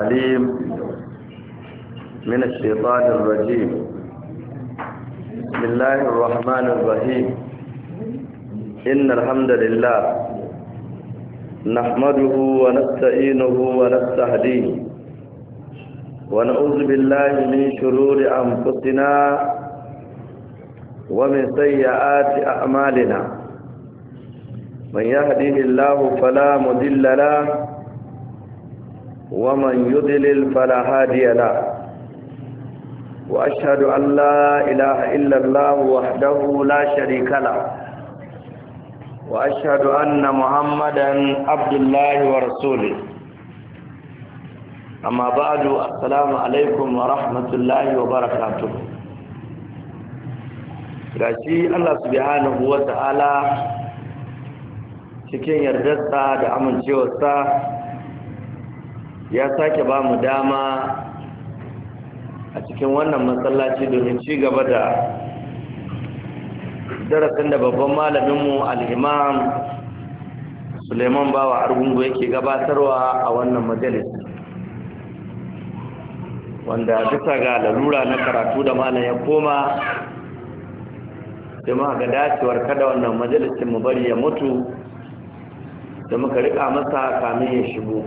العليم من الشيطان الرجيم. بسم الله الرحمن الرحيم. إن الحمد لله نحمده ونستعينه ونستهديه ونعوذ بالله من شرور أنفسنا ومن سيئات أعمالنا. من يهده الله فلا مضل له ومن يضلل فلا هادي له. وأشهد أن لا إله إلا الله وحده لا شريك له وأشهد أن محمدا عبد الله ورسوله. أما بعد، السلام عليكم ورحمة الله وبركاته. gashi Allah subhanahu wa ta'ala cikin yardarsa da amincewarsa ya sake ba mu dama a cikin wannan masallaci domin ci gaba da darasin da babban malaminmu al-imam Suleiman Bawa Argungu yake gabatarwa a wannan majalis, wanda bisa ga lalura na karatu da malam ya koma da muka ga dacewar kada wannan majalisin mu bari ya mutu da muka rika masa kamin ya shigo.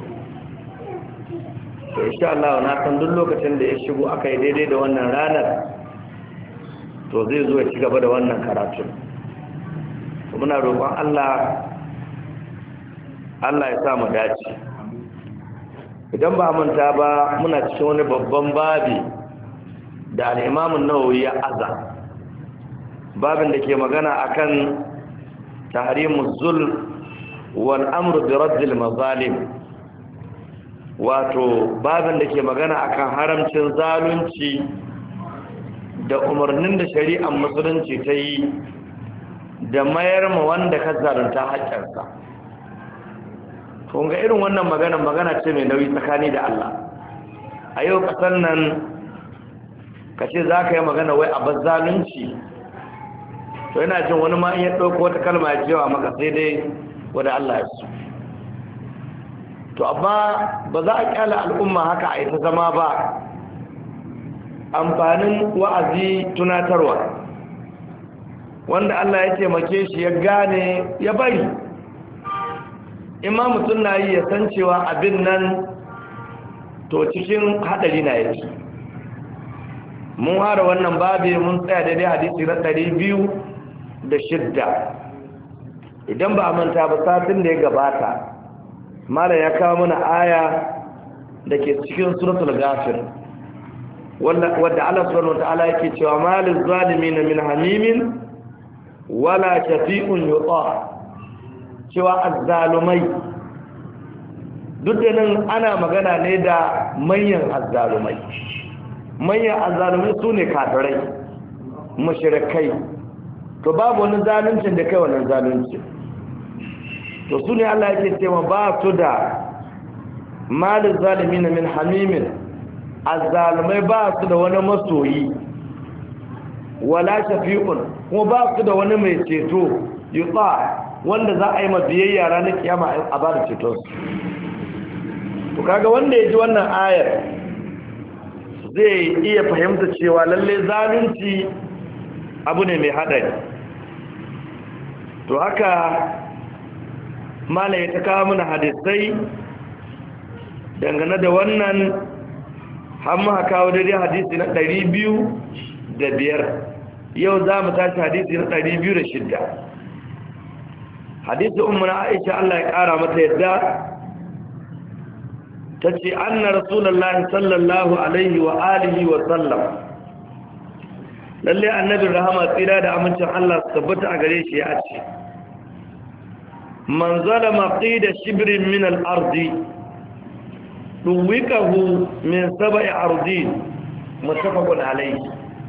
To insha Allah na san duk lokacin da ya shigo aka yi daidai da wannan ranar to zai zo ya ci gaba da wannan karatu. Muna roƙon Allah ya sa mu dace. Idan ba manta ba, muna cikin wani babban babi da al-Imam an-Nawawi ya aza, babin da ke magana akan tahrimuz zulm wal amru bi raddil mazalim, wato babin da ke magana akan haramcin zalunci da umarnin da shari'ar musulunci ta yi da mayar ma wanda ka zalunta haƙƙinsa. Kun ga irin wannan magana ce mai nauyi tsakani da Allah. A yau ƙasar nan ka ce za ka yi magana wai a bar zalunci, to yana jin wani ma in ya ɗauko wata kalma ya cewa maka sai dai wadda Allah ya su. To amma ba za a kyala al'umma haka a ita zama ba. Amfanin wa'azi tunatarwa, wanda Allah ya taimake shi ya gane ya bari. Imma mutum na yi ya san cewa abin nan to cikin haɗari na yake. Mun hara wannan babi mun tsaya daidai hadisi na 206. Idan ba a manta ba, satin da ya gabata malam ya kawo mana aya da ke cikin suratul Ghafir, wadda Allah subhanahu wataala yake cewa malil zalimin min hamimin wala shafi'un yuta, cewa azzalumai, duk da nan ana magana ne da manyan azzalumai. Manyan azzalumai su ne kafirai, mushrikai. To babu wani zaluncin da kai wannan zaluncin. To su ne Allah yake cewa ba su da malin zalimin min hamimin, azzalumai ba su da wani masoyi, wala shafi'un, kuma ba su da wani mai ceto yuta, wanda za a yi mabiyayya ranar kiyama a ba da ceton su. To kaga wanda ya ji wannan ayar zai iya fahimta cewa lalle zalunci abu ne mai haɗari. To haka malai ta kawo mana hadisai dangane da wannan, har muka kawo daidai hadisi na 205. Yau za mu tashi hadisi na 206. hadisi ummuna Aisha Allah ya kara mata yadda tace anna rasulullahi sallallahu alaihi wa alihi wa sallam, lalle annabi rahama tsira da amincin Allah su tabbata a gare shi ya ce, man zalama qida shibrin min al-ardi duwikahu min sab'i ardin, muttafaqun alayhi.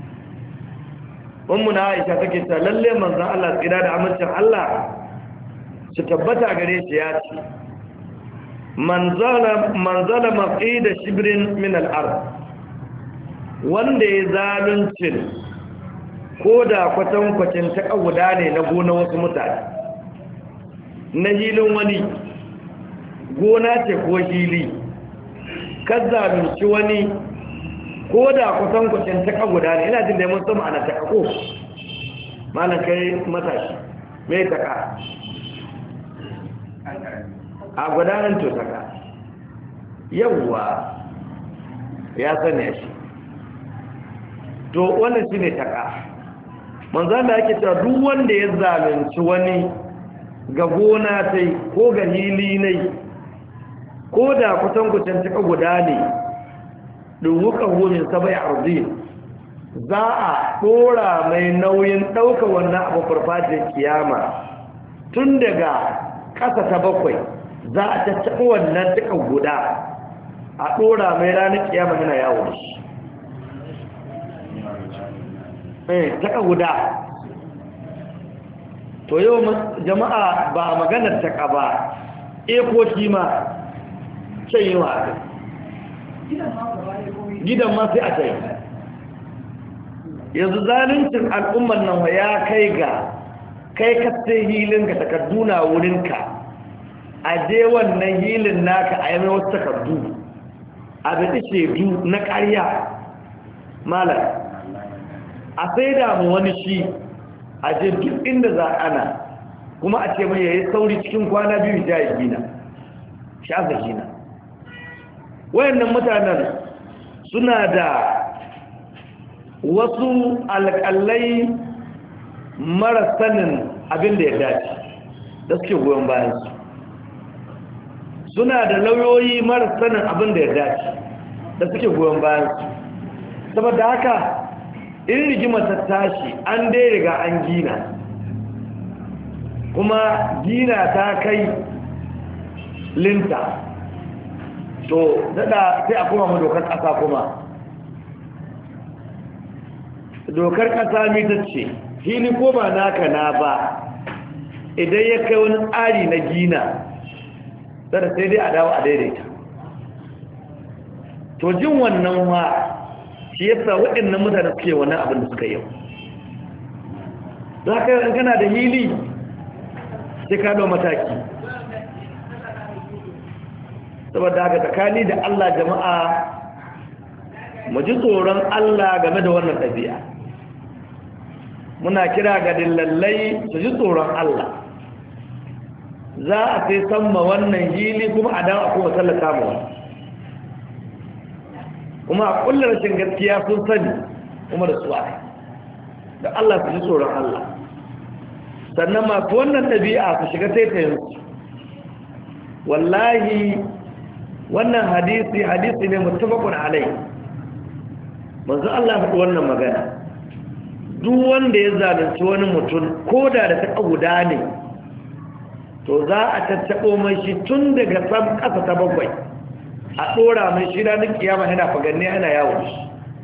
ummuna Aisha take ta lalle manzon Allah tsira da amincin Allah su tabbata a gare shi ya ce, man zalama qida shibrin min al-ard, wanda ya zaluncin ko da kwatankwacin ta guda ne na gona wasu mutane, na hilin wani gona ce ko hili zalunci wani ko da kusan kucin taka guda ne, ina jin da mun sama ana taka ko malam kai matashi mai taka a gudanar to taka yawwa ya sani shi to wannan shi ne taka manzan da ake cewa duk wanda ya zalunci wani ga gona ta ko ga hili ne ko da kusan taka guda ne ɗuwuka homin sabai arzi za a ɗora mai nauyin ɗauka wannan abu farfajin kiyama tun daga ƙasa ta 7 za a tattaɓa wannan taka guda a ɗora mai ranar kiyama yana yawo taka guda. To yau jama'a ba a maganar taka ba ekoki ma can yi wa aka gidan ma sai a ta yi. Yanzu zaluncin al'ummar nan ya kai ga kai kasai hilinka takarduna wurinka a je wannan hilin naka a yi mai wasu takardu a zaɗi shaidu na ƙarya malar a sai damu wani shi a je duk inda za ana kuma a ce mai yayi sauri cikin kwana 2 ya gina shafa gina. Wayannan mutanen suna da wasu alƙalai mara sanin abin da ya dace da suke goyon bayansu, suna da lauyoyi mara sanin abin da ya dace da suke goyon bayansu. Saboda haka in rigima ta tashi an dai riga an gina kuma gina ta kai linta, to daɗa sai a kuma mu dokar ƙasa. Kuma dokar ƙasa mita ce fili ko ba naka na ba idan ya kai wani tsari na gina sada sai dai a dawo a daidaita. To jin wannan wa shi yasa waɗannan mutane suke wannan abin da suka yau. Za ka yi kana da hili sai ka ɗau mataki. Saboda haka tsakani da Allah jama'a mu ji tsoron Allah game da wannan ɗabi'a. Muna kira ga dillallai su ji tsoron Allah. Za a sai samma wannan hili kuma a dawo a kuma tallata mu wani. Kuma a kullar rashin gaskiya sun sani kuma da su da Allah su ji tsoron Allah. Sannan masu wannan ɗabi'a su shiga taitayinsu. Wallahi wannan hadisi ne muttafaqun alai. Manzo Allah faɗi wannan magana. Duk wanda ya zalunci wani mutum ko da ta guda ne, to za a tattaɓo mai shi tun daga ƙasa ta 7 a ɗora mai shi ranar kiyama yana faganne yana yawo shi.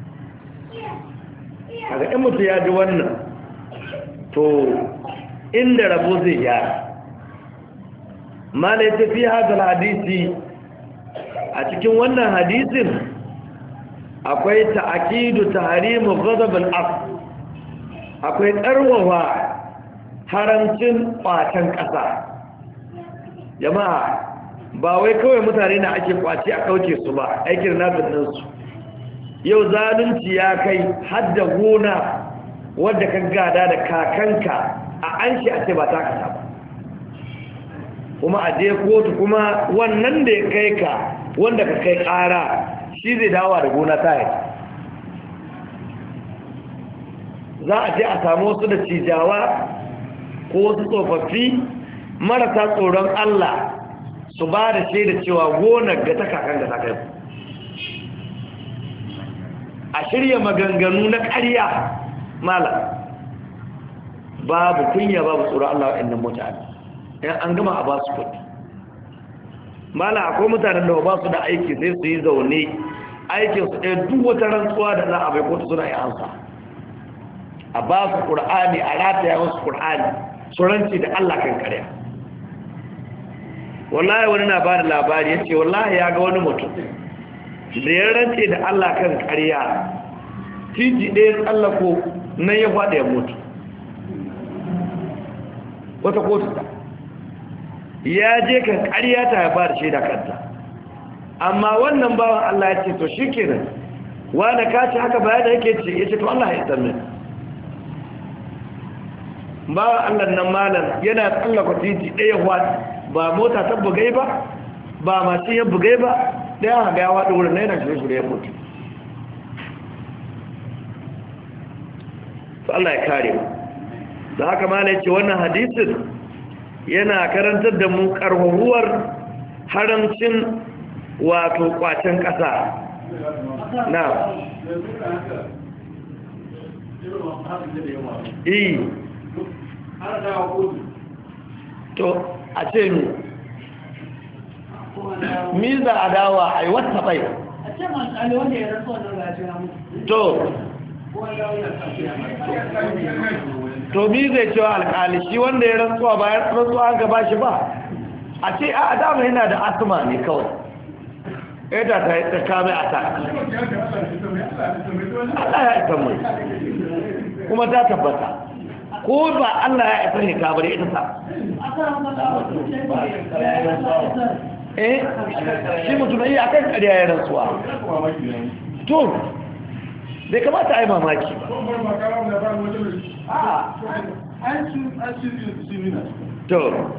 A ga ɗan mutu ya ji wannan, to inda rabo zai gyara. Mala ya tafi hadal hadisi, a cikin wannan hadisin akwai ta'akidu tahrimu ghadab al-ard, akwai ƙarwawa haramcin ƙwacen ƙasa. Jama'a ba wai kawai mutane na ake ƙwace a kauce su ba, aikin nasu su. Yau zalunci ya kai hadda gona wadda ka gada da kakanka a an shi a ce ba ta kasa ba, kuma a je kotu kuma wannan da ya kai ka wanda ka kai ƙara shi zai dawa da gona ta yi. Za a je a samu wasu da cijawa ko wasu tsofaffi marasa tsoron Allah su ba da shaida cewa gonar ga ta kakan da ta kai. A shirya maganganu na ƙarya mala, babu kunya babu tsoron Allah wa'annan mutane. Yan an gama a ba su kudi mala, akwai mutanen da ba su da aiki sai su yi zaune aikinsu ɗaya duk wata rantsuwa da za a bai kotu suna yi ansa, a ba su ƙur'ani a rataya wasu ƙur'ani su ranci da Allah kan karya. Wallahi wani na ba da labari ya ce wallahi ya ga wani mutum da ya rance da Allah kan karya, titi ɗaya tsallako nan ya faɗa ya mutu. Wata kotu ta ya je kan karya ta ya ba da shaida kanta, amma wannan bawan Allah ya ce to shikenan wanda ka ce haka bayan da yake ce ya ce to Allah ya tsamme bawan Allah nan malam yana tsallaka titi ɗaya wata ba mota ta bugai ba ba masu ya bugai ba ɗaya haga ya waɗa wurin na yana shirye-shirye ya mutu to Allah ya kare mu da haka ma ce wannan hadisin yana karantar da mu karhuwar haramcin wato kwacen ƙasa na to a ce mi za a dawa a yi wata bai a ce masu wanda ya rasu wannan gajiyar to to bi zai cewa alkali shi wanda ya rantsuwa bayan rantsuwa an gaba shi ba a ce a adama yana da asma ne kawai ita ta kame a ta Allah ya isa mai kuma ta tabbata ko ba Allah ya isa ne kabar ita ta shi mutum iya akan ƙarya ya rantsuwa to bai kamata a yi mamaki to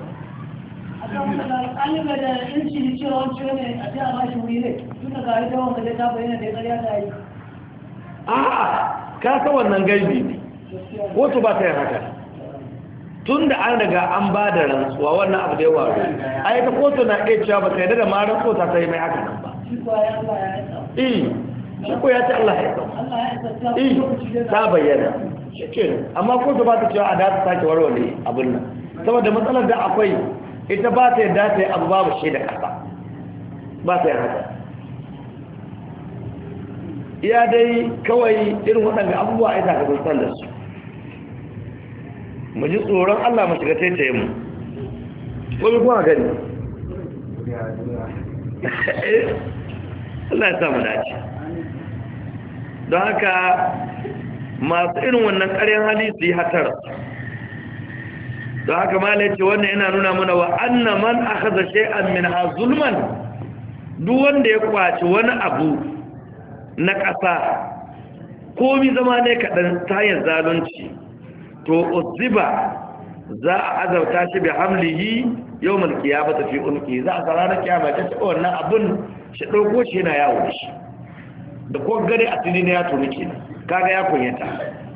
ka sa wannan gaibi ne kotu ba ta yin haka tun da an daga an ba da rantsuwa wannan abu da yawa a yi ta kotu na iya cewa ba ta yi da marar kota ta yi mai haka nan ba shi ko ya ce Allah ya san ta bayyana amma ko ba ta cewa a da ta sake warware abin nan saboda matsalar da akwai ita ba ta yadda ta yi abu babu shi da kasa ba ta yi haka iya dai kawai irin waɗanda abubuwa ita ka san da su mu ji tsoron Allah mu shiga taitaye mu ko bi kuma gani Allah ya samu dace don haka masu irin wannan ƙaryan hali su yi hatar don haka malai ce wannan yana nuna mana wa anna man akhadha shay'an min zulman duk wanda ya kwaci wani abu na ƙasa komi zama ne kaɗan tayin zalunci to uzziba za a azauta shi bi hamlihi yawmal qiyamati fi unqi za a tsara na kiyama ta ce wannan abun shi dauko shi yana yawo da shi da ko gare a tuni ne ya tuni kenan kaga ya kunyata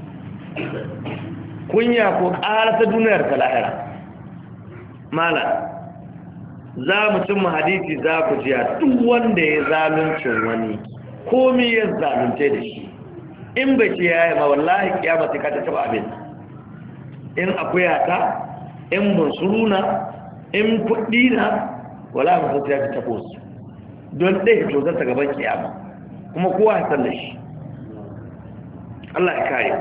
kunya ko ƙarasa duniyar ta lahira mala za mu cin hadisi za ku ji duk wanda ya zaluncin wani komi ya zalunce da shi in bai ce yaya ma wallahi kiyama sai ka ta taba abin in akuya ta in bunsuruna in kuɗi na wallahi mutum sai ta tabo su don ɗaya to zata gaban kiyama kuma kowa ya san da shi Allah ya kare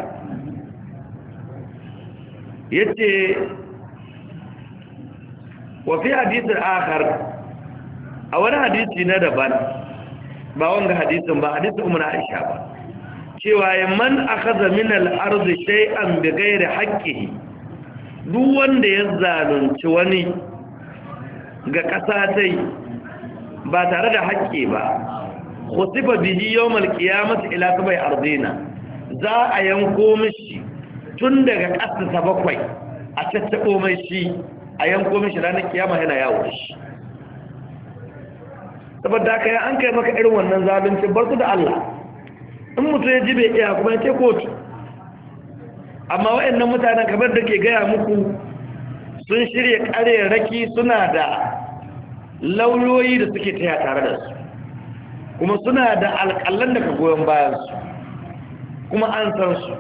yace wa fi hadith al-akhar a wani hadisi na daban ba wanga hadisin ba hadisin ummu Aisha ba cewa man akhadha min al-ardi shay'an bighairi haqqihi duk wanda ya zalunci wani ga kasa tai ba tare da haƙƙi ba khusifa bihi yawm al-qiyamati ila sabai ardina za a yanko mishi tun daga ƙasa ta bakwai a tattabo mai shi a yanko mishi ranar kiyama yana yawo da shi saboda haka ya an kai maka irin wannan zalunci bar su da Allah in mutum ya ji bai iya kuma ya ce kotu amma waɗannan mutanen kamar da ke gaya muku sun shirya ƙarerraki suna da lauyoyi da suke taya tare da su kuma suna da alƙallan da ka goyon bayansu kuma an san su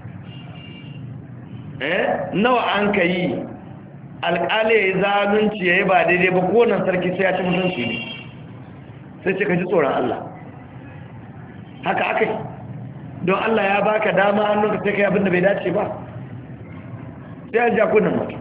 nawa an ka yi alƙali ya yi zalunci ya yi ba daidai ba kowane sarki sai ya ci mutunci ne sai ce ka ji tsoron Allah haka aka yi don Allah ya baka dama hannunka sai ka yi abinda bai dace ba sai an ja kunan mutu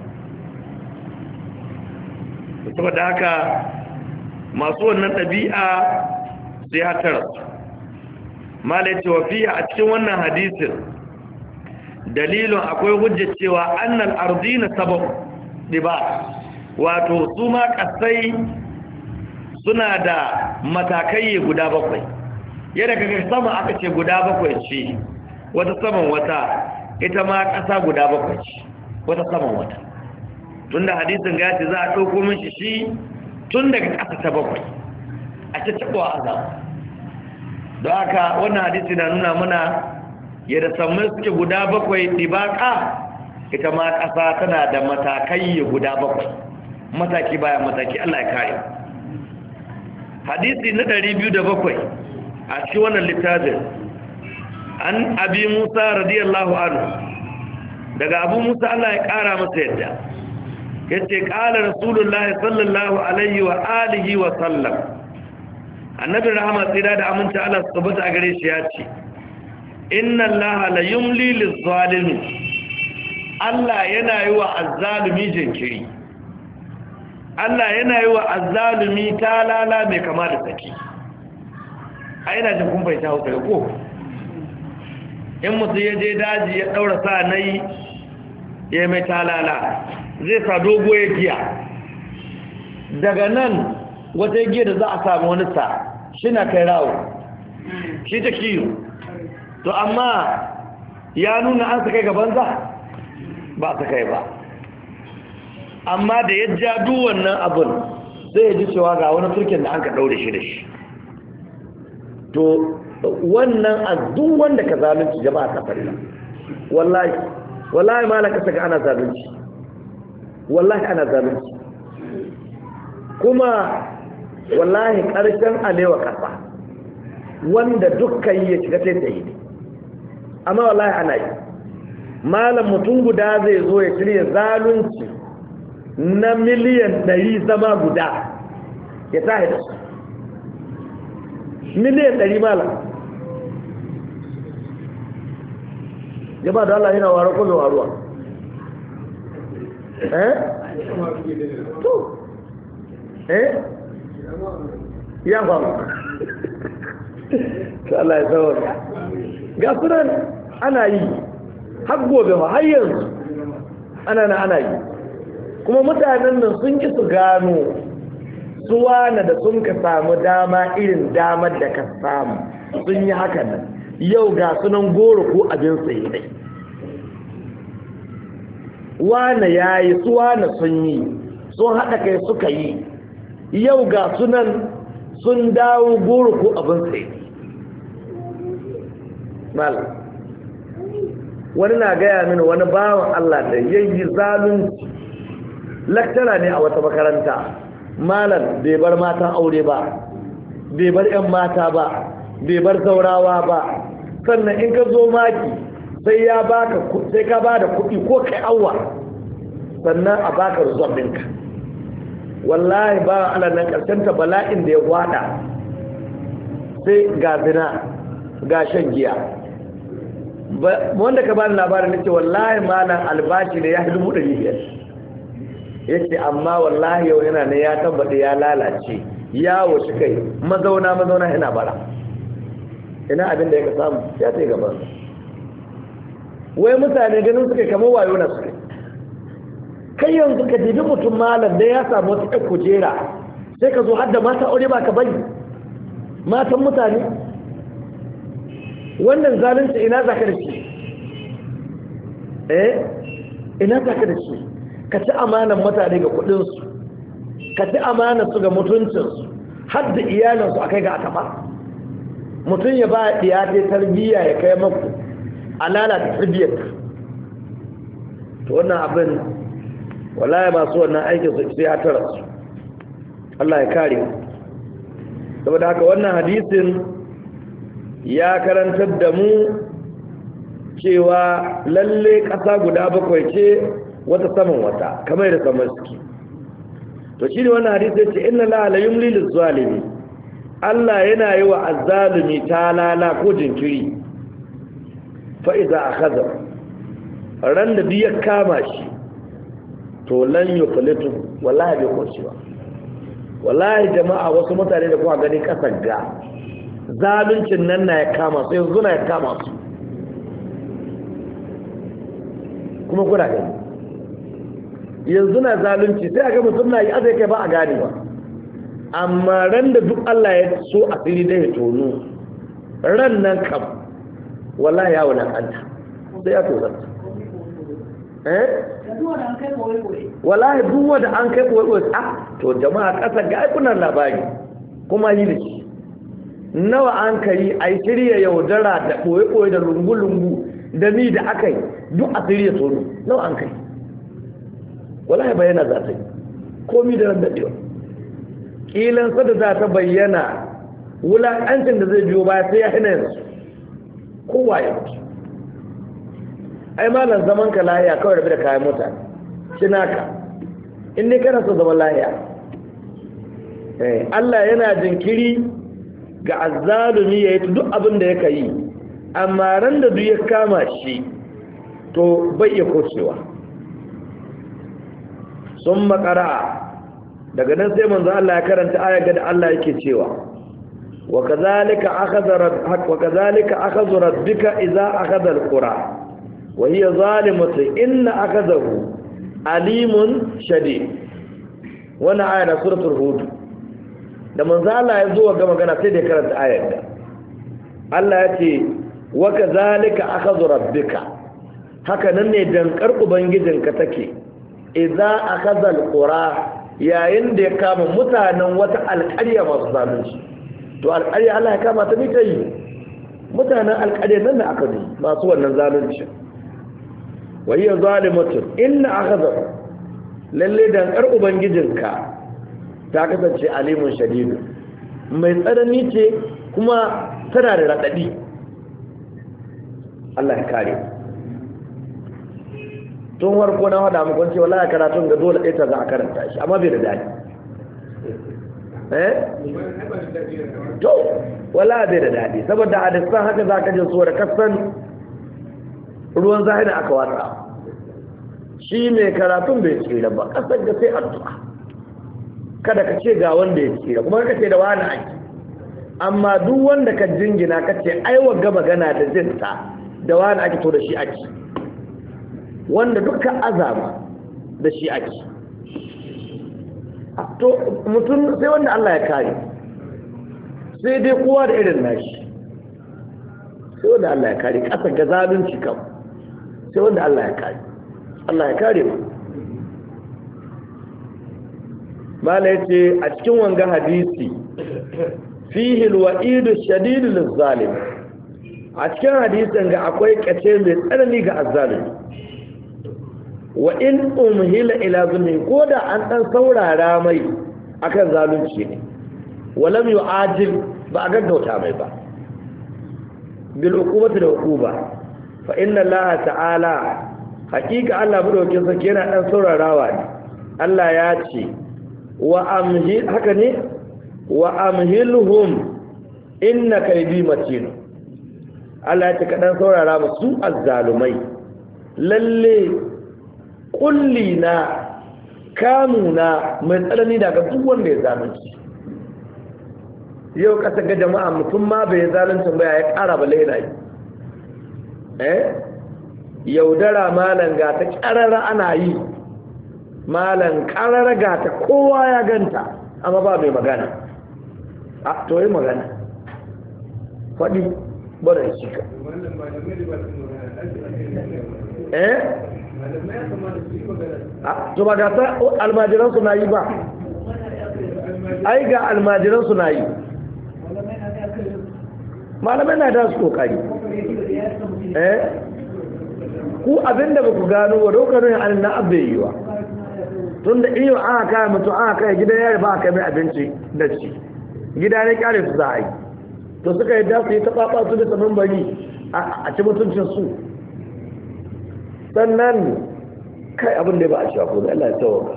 saboda haka masu wannan ɗabi'a sai hatara malai cewa fiye a cikin wannan hadisin dalilin akwai hujjar cewa annal ardina sabab diba wato su ma kasai suna da matakai guda 7 yadda kaga sama aka ce guda 7 ce wata saman wata ita ma ƙasa guda 7 ce wata saman wata tunda hadisin gaci za a ɗauko mishi shi tun daga ƙasa ta 7 a ce taɓa azab don haka wannan hadisi na nuna mana yadda sammai suke guda 7 ɗibaƙa ita ma ƙasa tana da matakai guda 7 mataki bayan mataki Allah ya kare hadisi na 207 a cikin wannan littafin an abi Musa radiyallahu anhu daga Abu Musa Allah ya kara masa yadda yace qala rasulullahi sallallahu alaihi wa alihi wa sallam annabi rahama tsira da aminta Allah subhanahu a gare shi yace inna allaha la yumli liz-zalimi Allah yana yi wa azzalumi jinkiri Allah yana yi wa azzalumi talala mai kama da saki a ina jin kun fahimta hausa ko in mutum ya je daji ya daura sa nai ya mai talala zai sa dogo ya giya daga nan wata giya da za a samu wani sa shi na kai rawo shi ta kiyo to amma ya nuna an sakai gaban za ba a sakai ba amma da ya ja duk wannan abin zai ya ji cewa ga wani turkin da an ka daure shi da shi to wannan duk wanda ka zalunci jama'a ta farilla wallahi ma la ka saka ana zalunci wallahi ana zalunci kuma wallahi karshen alewa kasa wanda dukkan ya shiga sai tsaye ne amma wallahi ana yi malam mutum guda zai zo ya shirya zalunci na miliyan 100 zama guda ya tahi da su miliyan 100 malam jama'a da Allah yana waro ko bai waruwa to ya faru to Allah ya tsawon ga sunan ana yi har gobe ma har yanzu ana yi kuma mutanen nan sun ki su gano suwana da sun ka samu dama irin damar da ka samu sun yi haka nan yau ga sunan goro ko abin tsaye dai wane ya yi suwana sun yi sun haɗa kai suka yi yau ga sunan sun dawo goro ko abin tsaye malam wani na gaya mini wani bawan Allah da yayi zalunci laktara ne a wata makaranta malam bai bar matan aure ba bai bar 'yan mata ba bai bar zaurawa ba sannan in ka zo maki sai ka ba da kuɗi ko kai awa sannan a baka result ɗinka wallahi ba ala nan ta bala'in da ya gwada sai ga zina ga shan giya wanda ka bani labarin nace wallahi malam albashi ne ya hidu 500 yace amma wallahi yau yana ne ya tabbata ya lalace yawo shi kai mazauna yana bara ina abin da yake samu ya ce gaban wai mutane ganin suke kamar wayo na suke kai yanzu ka dibi mutum malam da ya samu wata ɗan kujera sai ka zo har da mata aure ba ka bari matan mutane wannan zalunci ina za ka da shi ina za ka da shi ka ci amanan mutane ga kudinsu ka ci amanan su ga mutuncinsu har da iyalinsu a kai ga ataba mutum ya ba ya ta tarbiyya ya kai maku a lalata tarbiyyarka to wannan abin wallahi masu wannan aikin su sai a tara su Allah ya kare saboda haka wannan hadisin ya karantar da mu cewa lalle ƙasa guda 7 ce wata saman wata kamar da saman suke to shi ne wannan hadisi ce inna la yumli liz-zalimi Allah yana yi wa azzalimi talala ko jinkiri fa idza akhadha ran da biya kama shi to lan yuflitu wallahi bai kurci ba wallahi jama'a wasu mutane da kuma gani kasar ga zaluncin nan na ya kama su yanzu na ya kama su kuma kuna gani yanzu na zalunci sai a ga mutum na yi azai kai ba a gane ba amma ran da duk Allah ya so asiri da ya tono ran nan kam wallahi ya wulakanta sai ya tozarta wallahi duk wanda an kai koyi to jama'a kasar ga aikunan labari kuma yi da shi nawa an kai a yi shirya yaudara da koyi da lungu-lungu da ni da aka yi duk a shirya tono nawa an kai wallahi bayyana za ta yi komi da ran daɗewa ƙilan sada za ta bayyana wulaƙancin da zai biyo baya sai ya hina yanzu kowa ya mutu ai malam zaman ka lahiya kawai rabi da kayan mutane shi naka in ne kana so zaman lahiya Allah yana jinkiri ga azzalumi ya yi duk abin da yake yi amma ran da duk ya kama shi to bai iya kocewa sun makara daga nan sai manzo Allah ya karanta ayar da Allah yake cewa wa kazalika akhadha rabbika idza akhadha alqura wa hiya zalimatun inna akhadahu alimun shadid wannan aya na suratul hud da manzo Allah ya zo ga magana sai da karanta ayar da Allah ya ce wa kazalika akhadha rabbika haka nan ne dankar ubangijinka take idza akhadha alqura yayin da ya kama mutanen wata alƙarya masu zalunci to alƙarya Allah ya kama ta mita yi mutanen alƙarya nan da aka yi masu wannan zalunci wa hiya zalimatun inna akhadha lalle dankar ubangijinka ta kasance alimun shadidu mai tsanani ce kuma tana da radadi Allah ya kare tun warko na hada mu kwance wallahi karatun ga dole ɗaya ta za a karanta shi amma bai da dadi to wallahi bai da dadi saboda hadisan haka za ka ji so da kasan ruwan zahiri aka watsa shi mai karatun bai tsira ba kasar da sai addu'a kada ka ce ga wanda ya tsira kuma ka ce da wani ake amma duk wanda ka jingina ka ce ai wagga magana da jinta da wani ake to da shi ake wanda dukkan azama da shi ake to mutum sai wanda Allah ya kare sai dai kowa da irin nashi sai wanda Allah ya kare kasa ga zalunci kam sai wanda Allah ya kare Allah ya kare mu mala yace a cikin wanga hadisi fihi alwa'idu shadidu lizzalim a cikin hadisin ga akwai kace mai tsanani ga azzalimi wa in umhila ila zulmi ko da an dan saurara mai akan zalunci ne walam yu'ajil ba a gaggauta mai ba bil uqubati da uquba fa inna allaha ta'ala haqiqa Allah madaukakin sarki yana dan saurarawa ne Allah ya ce wa amhil haka ne wa amhilhum inna kaydi matin Allah ya ce ka dan saurara musu azzalumai lalle kulli na kamuna mai tsanani daga duk wanda ya zalunci yau kasa ga jama'a mutum ma bai zalunci ba ya kara ba laina yi yaudara malan ga ta karara ana yi malan karara ga ta kowa ya ganta amma ba mai magana a to yi magana faɗi bada shi ka to ba ga ta almajiransu na yi ba ai ga almajiransu na yi malamai na da su kokari ku abinda ba ku gano wa dokarin an na abbe yi wa tun da iyo aka kaya mutum aka kaya gidan yari ba aka mai abinci da ci gida ne kyale su za a yi to suka yi dasu yi ta ɓaɓa su da saman bari a ci mutuncin su sannan kai abin da ba a shafo da Allah ya tsawo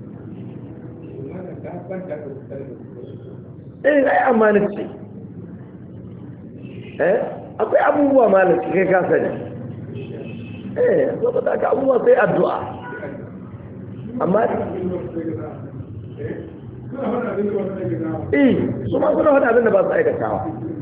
ai amana ce akwai abubuwa malaki kai ka sani saboda aka abubuwa sai addu'a amma su ma suna wani abin da ba su aikatawa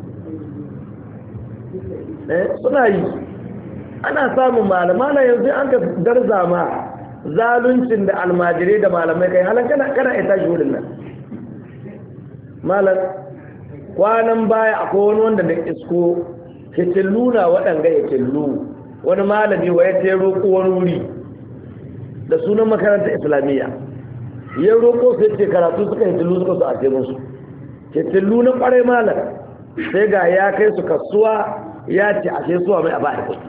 suna yi ana samun malamana yanzu an ka darza ma zaluncin da almajirai da malamai kai halan kana ita shi wurin nan malam kwanan baya akwai wani wanda da isko hitilluna waɗanga hitillu wani malami wa ya ce roƙo wani wuri da sunan makarantar islamiyya ya roƙo sai ce karatu suka hitillu suka su a ce musu hitillu na ƙwarai malam sai ga ya kai su kasuwa ya ce a sai suwa mai a ba da kuɗi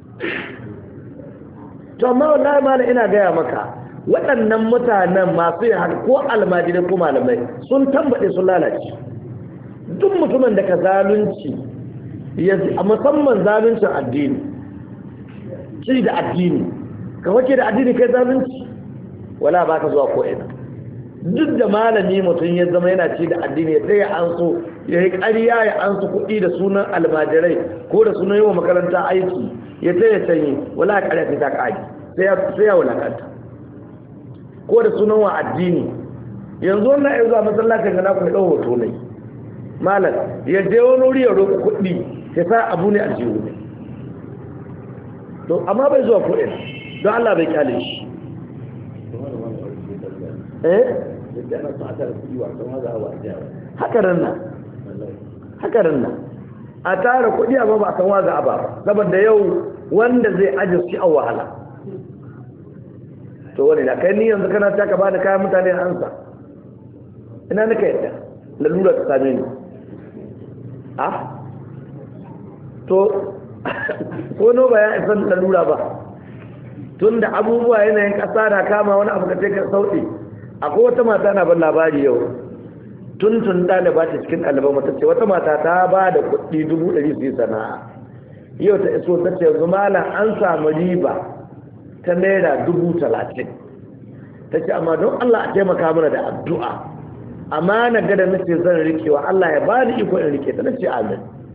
to amma wallahi malam ina gaya maka waɗannan mutanen masu yin haka ko almajirai ko malamai sun tambaɗe sun lalace duk mutumin da ka zalunci a musamman zaluncin addini ci da addini ka wake da addini kai zalunci wala ba ka zuwa ko'ina duk da malami mutum ya zama yana ci da addini sai ya anso ya yi ƙarya ya anso kuɗi da sunan almajirai ko da sunan yi wa makaranta aiki ya sai ya canyi wala ƙarya sai ta ƙage sai ya wulakanta ko da sunan wa addini yanzu wannan ya zuwa masallacin ga naku ya ɗau hoto ne malam ya je wani wuri ya roƙi kuɗi ya sa abu ne a jiwu ne to amma bai zuwa ko'ina don Allah bai kyale shi hakarin nan a tara kuɗi amma ba a san waza a ba saboda yau wanda zai aji shi a wahala to wani na kai ni yanzu kana taka ba da kayan mutane ansa ina nika yadda lalura ta same ni to ko no ba ya isan lalura ba tun da abubuwa yanayin ƙasa na kama wani abu ka ce ka sauɗi akwai wata mata na ban labari yau tun ɗaliba ta cikin ɗaliban mata ce wata mata ta ba da kuɗi 100,000 su yi sana'a yau ta iso ta ce yanzu malam an samu riba ta naira 30,000 ta ce amma don Allah a taimaka mana da addu'a amma na gada nace zan rikewa Allah ya ba ni iko in rike ta nace amin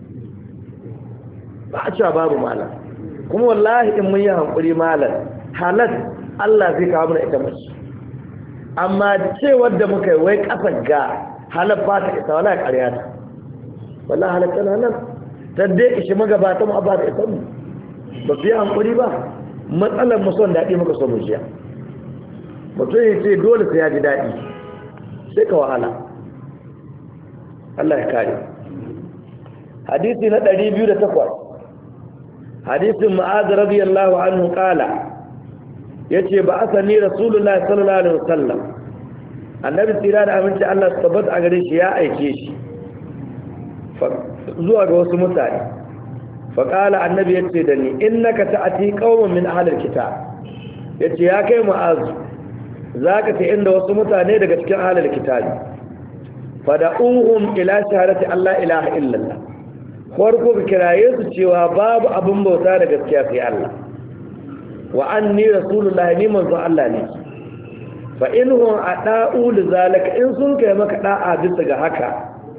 ba a cewa babu malam kuma wallahi in mun yi hankuri malam halat Allah zai kawo mana ita mace amma cewar da muka yi wai kasar ga halar ba ta isa wala ƙarya ta wallahi halar tana nan ta dai ishi magabata mu ba ta isa mu ba su yi hankuri ba matsalar mu son daɗi muka so mu jiya mutum ya ce dole sai ya ji daɗi sai ka wahala Allah ya kare hadisi na 208 hadisin Mu'adh radiyallahu anhu qala yace ba asani rasulullahi sallallahu alaihi wasallam annabi tsira da aminci Allah tabbata a gare shi ya aike shi zuwa ga wasu mutane fa qala annabi yace da ni innaka ta'ati qauman min ahli alkitab yace ya kai Mu'adh zaka ta inda wasu mutane daga cikin ahli alkitab fada'uhum ila shahadati Allah ilaha illallah farko ka kiraye su cewa babu abin bauta da gaskiya sai Allah wa anni rasulullahi ni manzo Allah ne fa inhum ada'u lizalika in sun kai maka da'a bisa ga haka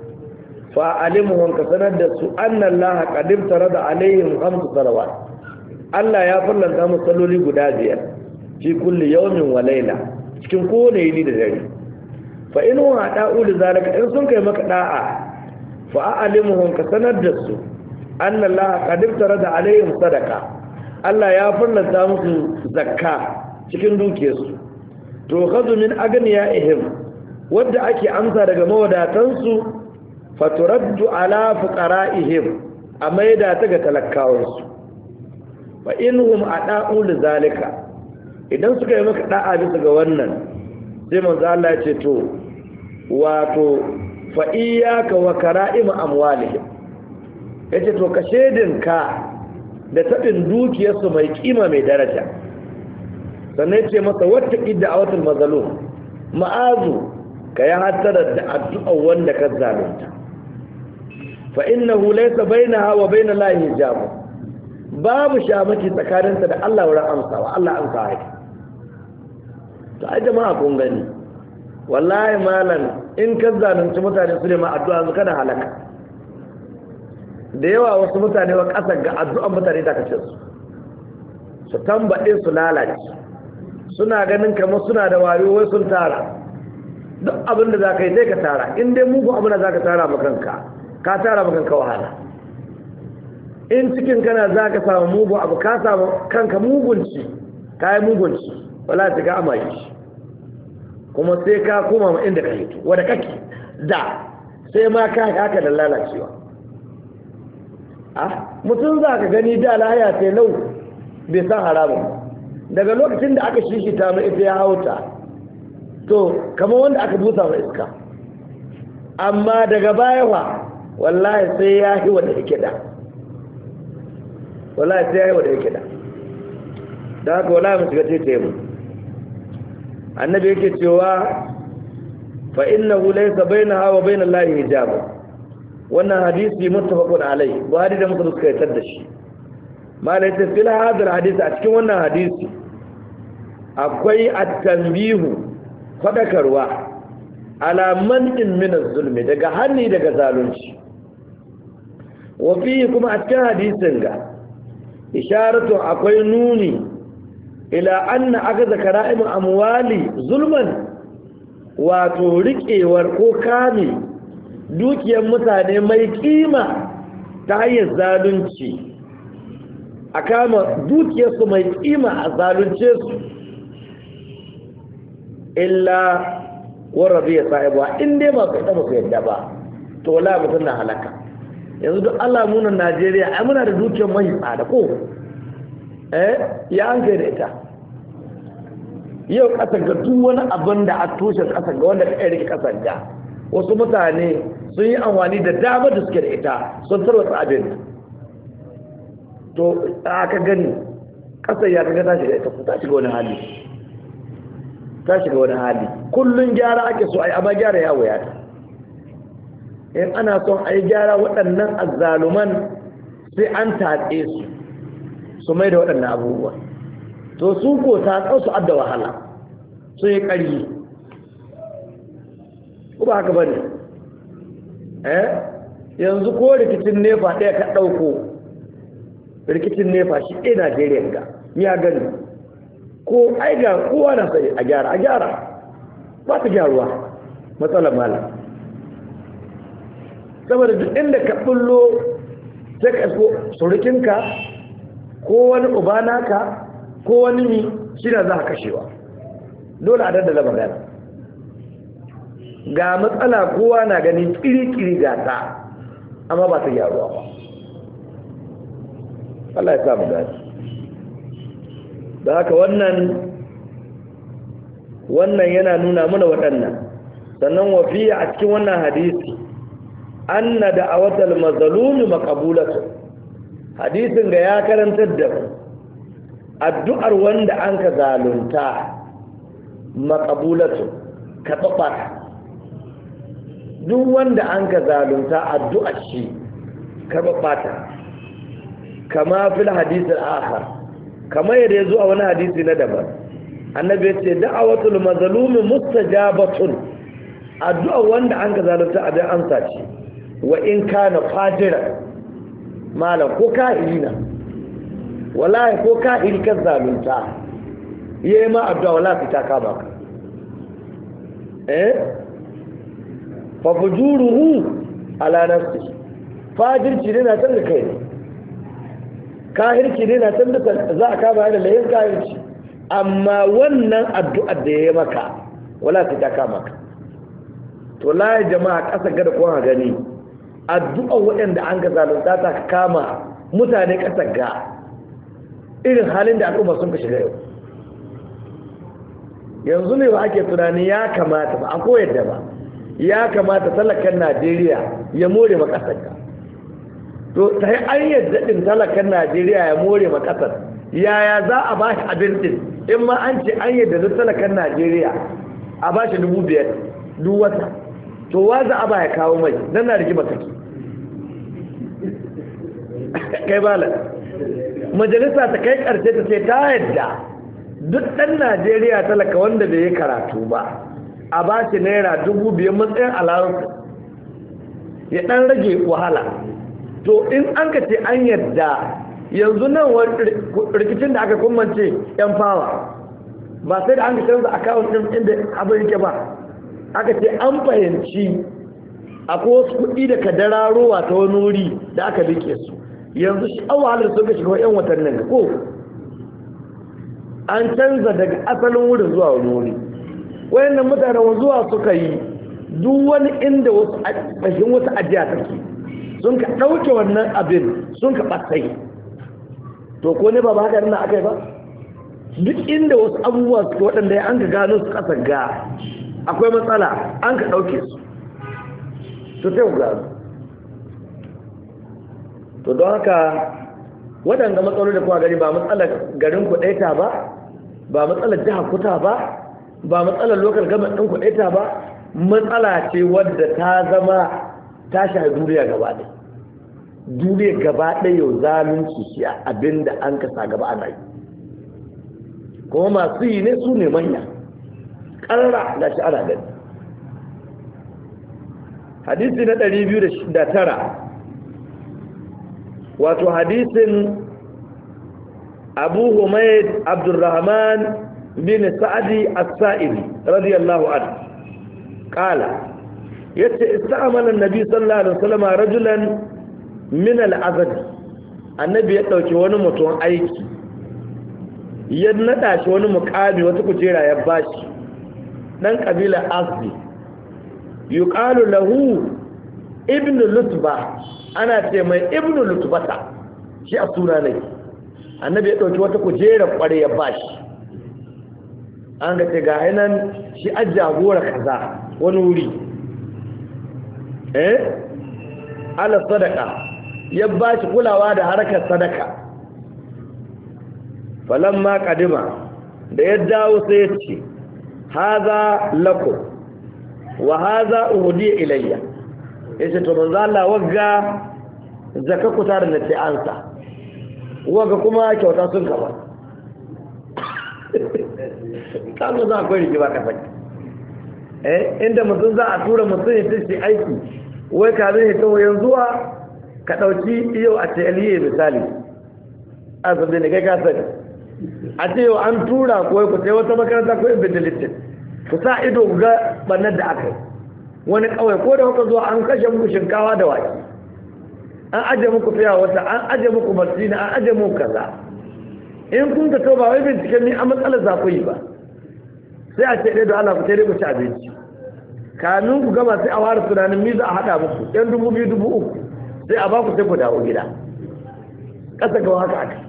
fa alimuhum ka sanar da su anna Allah qad tarada alaihim 5 salawat Allah ya farlanta musu salloli guda 5 fi kulli yawmin wa layla cikin kowane yini da dare fa inhum ada'u lizalika in sun kai maka da'a fa alimuhum ka sanar da su anna Allah qad tarada alaihim sadaqa Allah ya farlanta musu zakka cikin dukiyarsu to khadhu min aghniyaihim wanda ake amsa daga mawadatansu faturaddu ala fuqara'ihim amaida ta ga talakawansu fa inhum ada'u lizalika idan suka yi maka da'a bisa ga wannan sai manzo Allah ya ce to wato fa iyyaka wa kara'im amwalihim yace to ka shedinka da tabin dukiyarsu mai kima mai daraja sannan ce masa wata da'awatul mazlum ma'azu ka ya hattara da addu'a wanda ka zalunta fa innahu laysa bainaha wa bain Allah hijab babu shamaki tsakaninta da Allah wurin amsawa Allah amsa yake to ai jama'a kun gani wallahi malam in ka zalunci mutane su ne ma addu'a su kana halaka da yawa wasu mutane wa kasar ga addu'an mutane da kace su tambaye su lalace suna ganin kamar suna da wayo wai sun tara duk abin da zaka yi sai ka tara in dai mugu abin da zaka tara maka kanka ka tara maka kanka wahala in cikin kana zaka samu mugu abu ka samu kanka mugunci kai mugunci wala ta ga amai kuma sai ka koma ma inda kake wanda kake da sai ma ka haka da lalacewa. Mutum za ka gani da laya sai lau bai san haramun daga lokacin da aka shishita mai ita ya hauta to kamar wanda aka busa mai iska, amma daga baya wallahi sai ya yi wanda yake da wallahi sai ya yi wanda yake da haka wallahi mu shiga tete mu. Annabi yake cewa fa innahu laysa bainaha wa bainal lahi hijab. Wannan hadisi muttafaqun alai, Buhari da Muslim suka yarda da shi. Malai ta fil hadal hadisi, a cikin wannan hadisi akwai at-tanbihu, fadakarwa ala man'in min az-zulmi, daga hanni daga zalunci. Wa fihi kuma a cikin hadisin ga isharatu, akwai nuni ila anna akaza kara'im amwali zulman, wato riƙewar ko kame dukiyar mutane mai kima ta hanyar zalunci, a kama dukiyarsu mai kima a zalunce su, illa warrabe ya sa'ibuwa inda masu ɗaba su yadda ba, to wala mutum na halaka. Yanzu duk Allah munan Najeriya ai muna da dukiyar mai tsada ko ya an kai da ita yau ƙasar ga duk wani abin da a tushen ƙasar ga wanda ka ɗaya rike ƙasar ga wasu mutane sun yi amfani da damar da suke da ita sun tarwata abin. To aka gani ƙasar ya kaga ta shiga ita ta shiga wani hali, ta shiga wani hali. Kullum gyara ake so ai, amma gyara ya wuya ta. In ana son ai gyara waɗannan azzaluman sai an tatse su mai da waɗannan abubuwa. To su ko tatsar su adda wahala, sun yi ƙarfi. Ko ba haka bane? Yanzu ko rikicin nefa ɗaya ka ɗauko, rikicin nefa shi ɗaya Najeriya ga ya gani ko ai ga kowa na sai a gyara ba ta gyaruwa, matsalar malam. Saboda duk inda ka bullo sai ka isko surukinka ko wani ubanaka ko wani mi shi na za ka kashewa, dole a daddala magana. Ga matsala kowa na gani kiri-kiri ga ta, amma ba ta gyaruwa ba. Allah ya samu gani. Da haka wannan yana nuna mana waɗannan. Sannan wafiya a cikin wannan hadisi anna da'awatal mazlumi maqbulatu. Hadisin ga ya karantar da addu'ar wanda an ka zalunta maqbulatu, karɓaɓɓa. Duk wanda an ka zalunta addu'ar shi karɓaɓɓata. Kama fil hadisi al-akhar, kama yadda yazo a wani hadisi na daban, annabi yace da'awatul mazlumi mustajabatun, addu'a wanda an ka zalunta abin amsa ce, wa in kana fajira malam ko ka'irina, wallahi ko ka'iri kan zalunta yayi ma addu'a wallahi ta kama ka. Fa fujuruhu ala nafsi, fajirci ne na san da kai, kahirci ne na san da za a kama da layin kahirci, amma wannan addu'ar da yayi maka wallahi ta kama ka. To la jama'a kasa gada ko ha gani addu'a waɗanda an ga zalunta ta kama mutane kasar ga irin halin da al'umma sun ka shiga yau. Yanzu ne ba ake tunani ya kamata ba a koyar da ba, ya kamata talakan Najeriya ya more ma kasar ga. To ta yi an yadda ɗin talakan Najeriya ya more ma kasar, yaya za a ba shi abin ɗin in ma an ce an yadda da talakan Najeriya a ba shi 5,000 duk wata, to wa za a ba ya kawo mai nan na rigima take. Kai bala majalisa ta kai karshe ta ce ta yadda duk ɗan Najeriya talaka wanda bai yi karatu ba a ba shi naira 5,000 matsayin allowance ya ɗan rage wahala. To in an ka ce an yadda yanzu nan rikicin da aka kummance yan fawa ba sai da an ka canza akawun ɗin inda abin yake ba, aka ce an fahimci akwai wasu kuɗi da kadararowa ta wani wuri da aka rike su, yanzu shi an wahalar sun ka shiga 'yan watannin ko an canza daga asalin wurin zuwa wani wuri. Wayannan mutanen zuwa suka yi duk wani inda wasu bashin wasu ajiya take sun ka ɗauke wannan abin sun ka ɓatsai to ko ne ba haka nan akai ba duk inda wasu abubuwa suke waɗanda ya an ka gano su ƙasa ga akwai matsala an ka ɗauke su to sai ku gano to don haka waɗanda matsaloli da kuwa gani ba matsalar garin kuɗaita ba matsalar jihar kuta ba matsalar lokal gama ɗin kuɗaita ba matsala ce wadda ta zama ta shahi duniya gaba ɗaya duniya gaba ɗaya yau zalunci shi abinda an kasa gaba ana yi kuma masu yi ne su ne manya ƙarara da shi ana gani hadisi na 209 wato hadisin abu humaid abdurrahman bin sa'adi as-sa'idi radiyallahu anhu qala yace ista'amala an-nabi sallallahu alaihi wasallam rajulan min al-azd annabi ya dauki wani mutum aiki ya nada shi wani muqami wata kujera ya bashi dan kabila azdi yuqalu lahu ibn lutba ana ce mai ibnu lutbata shi a suna ne annabi ya dauki wata kujera kware ya bashi an ga ce ga hainan shi ajjagora kaza wani wuri ala sadaka ya bashi kulawa da harkar sadaka falamma kadima da ya dawo sai ya ce haza lakum wa haza uhdi ilayya yace to manzo Allah wagga zakka ku tare da ansa wagga kuma kyauta sun gaba kanu za ku rike ba ka saki inda mutum za a tura mutum ya tashi aiki wai ka zai to yanzu ka dauki yau a ce aliye misali azabi ne kai ka sani a ce yau an tura ko ku sai wata makaranta ko invitation ku sa ido ga bannan da aka yi wani kawai ko da kuka zo an kashe muku shinkawa da wake an aje muku fiya wata an aje muku masina an aje muku kaza in kun ka to ba wai binciken ni a matsalar za ku yi ba sai a ce dai da Allah ku tare ku ci abinci kamin ku gama sai a ware tunanin mi za a hada muku ɗan 2,000 3,000 sai a ba ku sai ku dawo gida ƙasa ga haka aka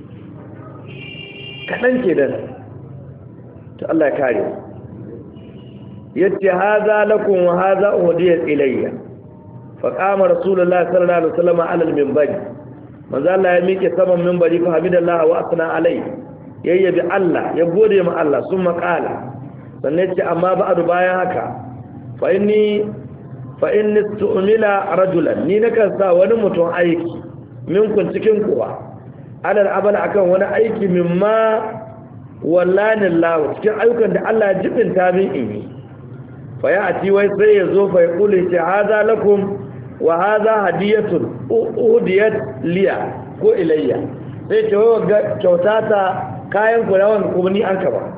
kaɗan ke da to Allah ya kare mu yace haza lakum wa haza uhdiya ilayya fa qama rasulullahi sallallahu alaihi wasallam ala al-minbar manzo Allah ya miƙe saman minbari fa hamidallahi wa asna alai yayyabi Allah ya gode ma Allah summa qala sannan yace amma ba'du bayan haka fa inni tu'mila rajulan ni nakan sa wani mutum aiki minkun cikin kuwa alal abala akan wani aiki mimma wallahi Allah cikin ayyukan da Allah ya jibinta min in yi fa ya ati wai sai ya zo fa ya kula ce haza lakum wa haza hadiyatun udiyat liya ko ilayya sai ce wai ga kyauta ta kayan kulawan kuma ni an ka ba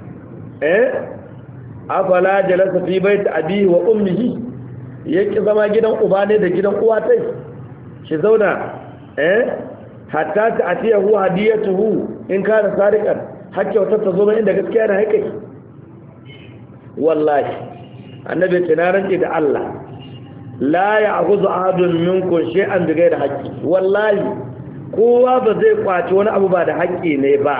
afala jalasa fi bait abihi wa ummihi yake zama gidan uba ne da gidan uwa tai shi zauna hatta ta atiyahu hadiyatuhu in kana sadiqan har kyautar ta zo mai inda gaskiya da haƙƙi wallahi annabi tunaran da Allah la ya'khudhu ahadun minkum shay'an bighayri haqqi wallahi kowa ba zai kwaci wani abu ba da haƙƙi ne ba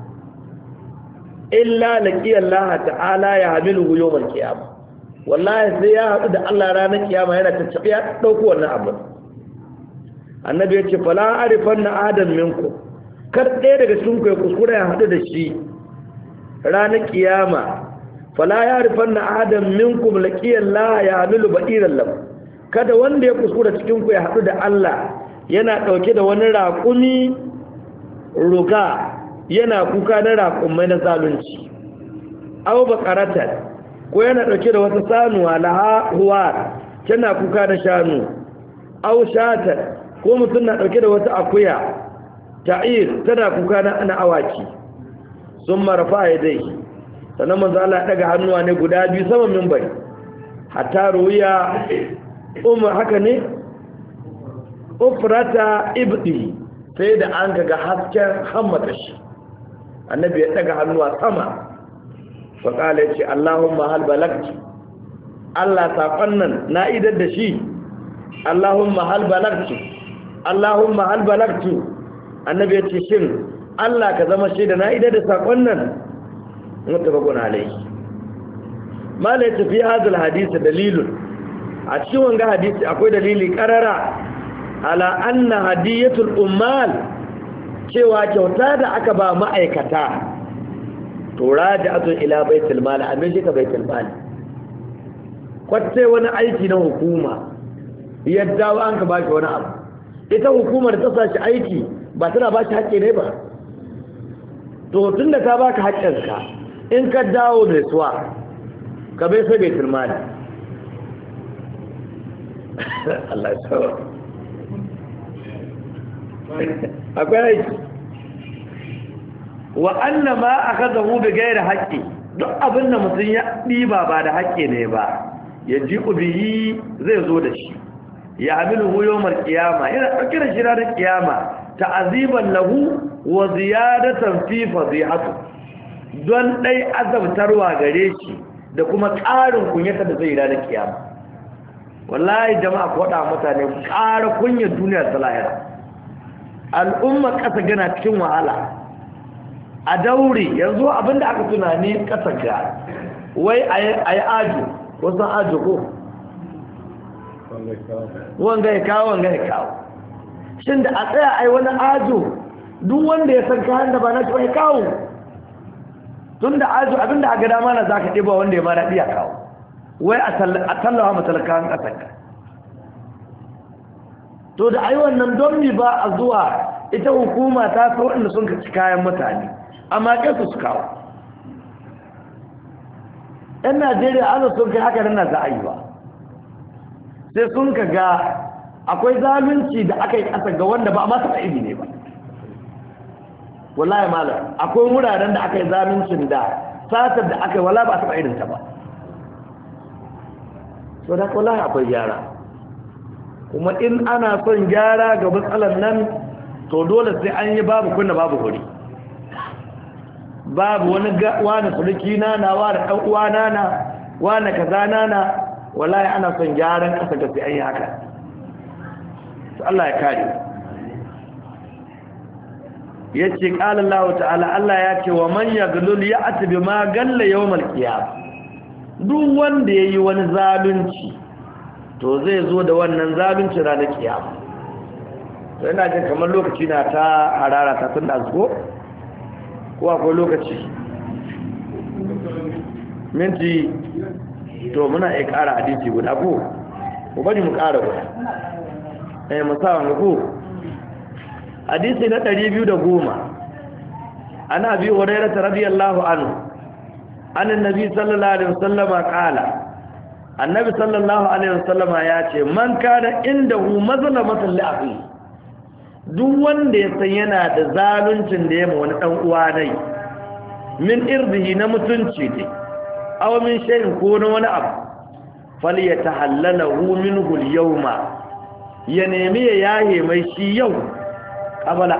illa laqiya Allah ta'ala ya hamilu yawmal qiyamah wallahi sai ya hadu da Allah ranar kiyama yana tattabi ya dauko wannan abu annabi ya ce fala arifanna adam minkum kar ɗaya daga cikin ku ya kuskura ya hadu da shi ranar kiyama fala yarifanna adam minkum laqiya Allah ya hamilu ba'iran lahu kada wanda ya kuskura cikin ku ya hadu da Allah yana dauke da wani raƙumi ruga yana kuka na raƙumai na zalunci aw baqaratan ko yana dauke da wata sanuwa laha huwa tana kuka da shanu aw shatan ko mutum na dauke da wata akuya ta'ir tana kuka na awaki sun marfa yadai sannan manzo Allah ya daga hannuwa ne guda biyu saman minbari hatta ruya haka ne ufrata ibdi sai da an ga hasken hammata shi annabi ya daga hannuwa sama fa kala yace Allahumma hal balagti Allah saƙon nan na idar da shi Allahumma hal balagtu annabi ya ce shin Allah ka zama shaida na idar da saƙon nan muttafaqun alayhi malai tafi hadal hadisi dalilun a cikin wanga hadisi akwai dalili karara ala anna hadiyatul ummal cewa kyauta da aka ba ma'aikata to raja'atun ila baitul mal amin shi ka baitul mal kwatte wani aiki na hukuma yadda an ka baki wani abu ita hukumar ta sashi aiki ba tana ba shi haƙƙi ne ba to tunda ta baka haƙƙinka in ka dawo da suwa ka bai sai baitul mal Allah ya sawa akwai aiki wa anna ma akhadahu bi ghairi haqqi duk abin da mutum ya diba ba da haƙƙi ne ba ya ji bihi zai zo da shi ya amilu yawmal qiyama yana dauke da shi ranar qiyama ta'aziban lahu wa ziyadatan fi fadihatu don dai azabtarwa gare shi da kuma ƙarin kunyata da zai ranar qiyama wallahi jama'a ko da mutane ƙara kunyar duniya ta lahira al'umma ƙasa gana cikin wahala a daure yanzu abinda aka tunani ƙasa ga wai ayi ajo wasu ajo ko wanga ya kawo shin da a tsaya ai wani ajo duk wanda ya san kayan da ba na shi kawo tun da ajo abinda a ga dama na za ka ɗiba wanda ya ma daɗi a kawo wai a tallawa matalakawan ƙasarka to da ai wannan don mi ba a zuwa ita hukuma ta so inda sun ci kayan mutane amma kai su kawo ɗan najeriya ana sun kai haka nan za a yi ba sai sun ka ga akwai zalunci da aka yi ƙasa ga wanda ba a masa ƙa'ibi ne ba wallahi malam akwai wuraren da aka yi zaluncin da satar da aka yi wala ba a taɓa irinta ba so da wallahi akwai gyara kuma in ana son gyara ga matsalar nan to dole sai an yi babu kunna babu huri babu wani sulki na wani ɗan uwa na wani kaza na wallahi ana son gyaran ƙasa ga sai an yi haka to Allah ya kare yace qala Allah ta'ala Allah ya ce wa man yaglul ya'ti bima galla yawmal qiyamah duk wanda yayi wani zalunci to zai zo da wannan zalunci ranar kiyama to ina jin kamar lokaci na ta harara ta tun da zuwa ko akwai lokaci minti to muna iya ƙara hadisi guda ko bari mu ƙara guda musawan ko hadisi na 210 ana abi hurairah radiyallahu anhu annabi sallallahu alaihi wasallam qala annabi sallallahu alaihi wasallam ya ce man kana indahu mazlamatan li akhi duk wanda ya san yana da zaluncin da ya ma wani dan uwa nai min irdihi na mutunci ne aw min shay'in ko na wani abu falyatahallalahu minhu al-yawma ya nemi ya yahe mai shi yau qabla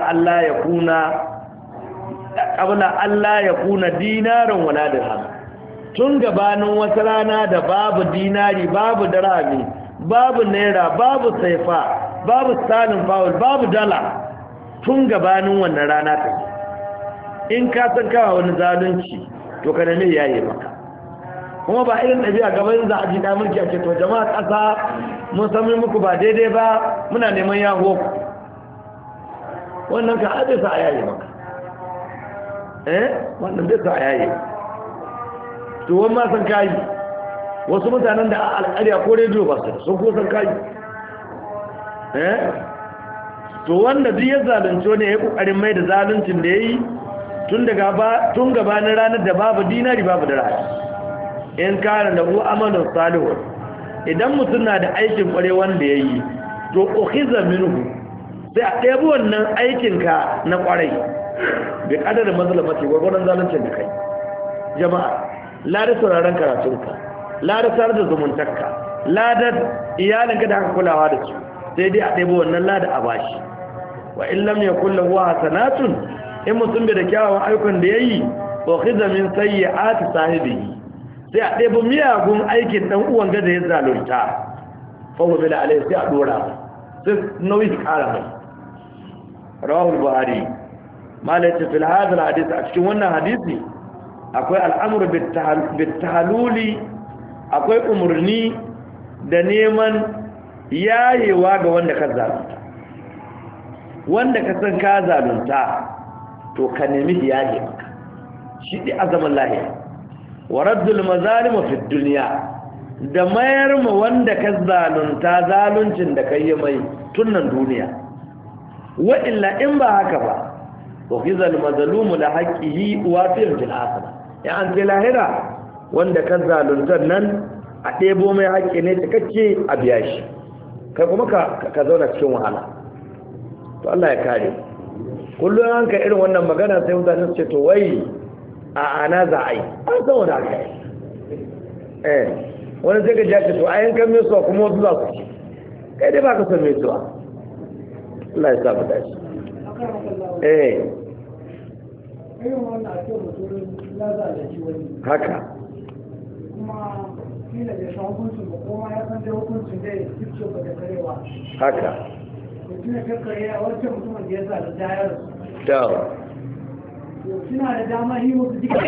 Allah ya kuna dinaran wala dirham tun gabanin wata rana da babu dinari babu dirhami babu naira babu saifa babu salin fawul babu dala tun gabanin wannan rana ta in ka san kawa wani zalunci to ka nemi yaye maka kuma ba irin ɗabi'a gaban za a ji da mulki a ce to jama'a ƙasa mun san muku ba daidai ba muna neman yaho wannan ka aje sa a yaye maka wannan bai sa a yaye to wani ma san kayi wasu mutanen da alƙarya ko rediyo ba su sun ko san kayi to wanda duk ya zalunci wani ya yi ƙoƙarin mai da zaluncin da ya yi tun gabanin ranar da babu dinari babu dirhami in kana da hu amalun salihu idan mutum na da aikin kware wanda ya yi to ukhiza minhu sai a ɗebi wannan aikinka na kwarai bi kadar mazlamati gwagwaron zaluncin da kai jama'a ladar sauraron karatunka ladar sarar da zumuntarka ladar iyalinka da haka kulawa da su sai dai a ɗebi wannan ladar a bashi wa in lam yakul lahu hasanatun in mutum bai da kyawawan ayyukan da yayi ukhiza min sayyi'ati sahibihi sai a ɗaya miyagun aikin ɗan uwan gada ya zalunta fawo bila alai sai a ɗora sai nauyi ƙara mai rawahul buhari malai ce fil hadal hadisi a cikin wannan hadisi akwai al'amur bitahaluli akwai umarni da neman yayewa ga wanda ka zalunta wanda ka san ka zalunta to ka nemi yaye maka shi ɗi azaman lahiya wa raddul mazalimu fi duniya da mayar ma wanda ka zalunta zaluncin da kai mai tunan duniya wa illa in ba haka ba to khizal mazlumu la haqqihi wa fil akhirah ya an ce lahira wanda ka zalunta nan a ɗebo mai haƙƙi ne cikakke a biya shi kai kuma ka zauna cikin wahala to Allah ya kare kullum an ka irin wannan magana sai mutane su ce to wai a ana za a yi an san wani haka wani sai ka ji ake to a yankan mai suwa kuma wasu za su ci kai dai ba ka san mai suwa Allah ya sa mu dashi haka kuma kila da shan hukuncin ba kuma ya san da hukuncin da ya fi ba da karewa haka mutum ya kakkare a wancan mutumin da ya sa da jayar da suna da dama yi wasu